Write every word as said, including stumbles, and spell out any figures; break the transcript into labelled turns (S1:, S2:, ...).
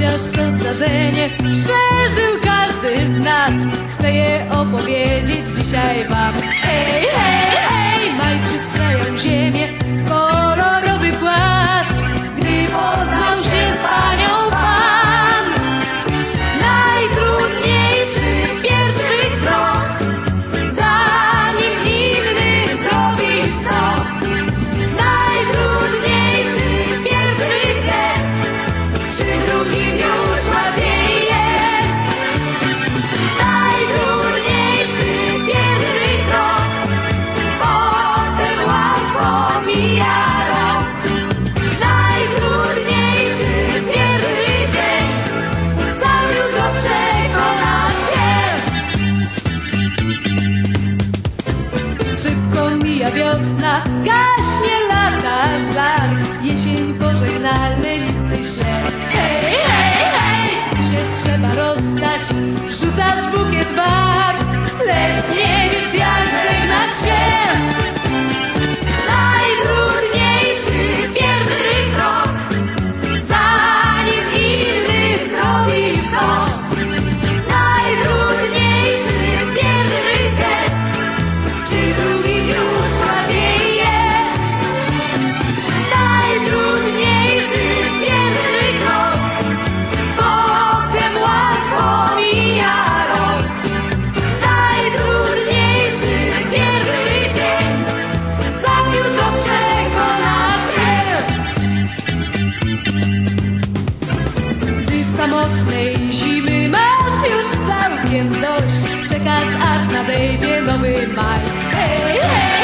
S1: Chociaż to zdarzenie przeżył każdy z nas, chcę je opowiedzieć dzisiaj wam. Hej, hej, hej, maj przystrają ziemię, kolorowy płaszcz, gdy poznał się z panią pan. Najtrudniejszy pierwszy krok, zanim innych zrobisz co. Najtrudniejszy pierwszy gest, przy drugim już łatwiej jest. Najtrudniejszy pierwszy krok, potem łatwo mija rok. Najtrudniejszy pierwszy dzień, sam jutro przekonasz się. Szybko mija wiosna, gaśnie lata żar, jesień pożegnalny listy się. Hej, hej, hej, się trzeba rozstać, rzucasz bukiet barw, lecz nie wiesz jak żegnać się. Najtrudniejszy pierwszy krok, zanim innych zrobisz co. Najtrudniejszy pierwszy gest, przy drugim już łatwiej jest. Najtrudniejszy pierwszy krok, potem łatwo mija rok. Najtrudniejszy pierwszy dzień, sam jutro przekonasz się. Gdy samotnej zimy masz już całkiem dość, czekasz aż nadejdzie nowy maj. Hej, hej!